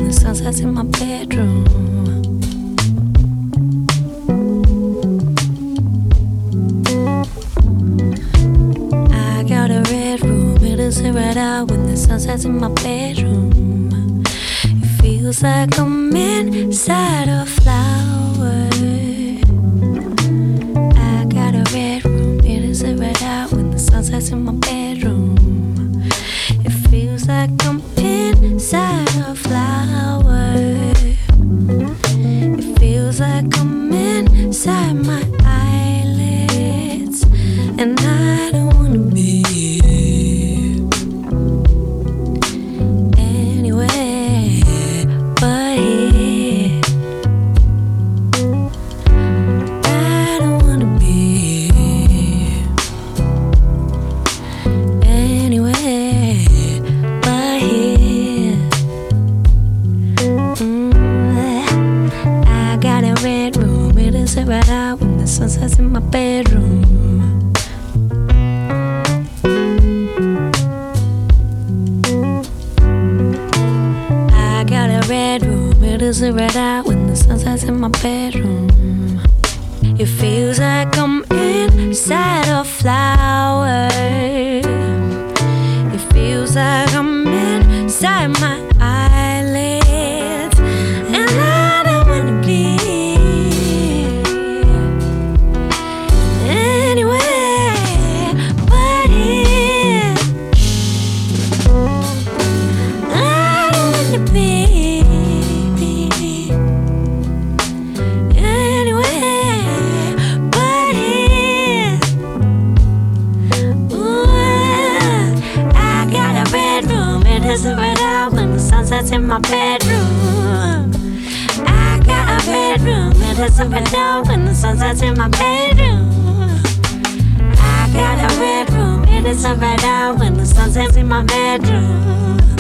the sun sets in my bedroom. I got a red room, it is right out when the sun sets in my bedroom. It feels like I'm inside a flower. I got a red room, it is right out when the sun sets in my bedroom. It feels like I'm inside a flower. It feels like I'm inside my eyelids, and I don't wanna be anywhere but here. I don't wanna be anywhere but here. I got a red room, it is right out when the sun sets in my bedroom. I got a red room, it is right out when the sun sets in my bedroom. It feels like I'm inside a flower. It feels like I'm inside my eyelids, and I don't wanna be anywhere but here. I don't wanna be anywhere but here. Ooh, I got a bedroom, it is right out when the sun sets in my bedroom. I got a bedroom, it is right out when the sun sets in my bedroom. I got a bedroom, it is right out when the sun sets in my bedroom.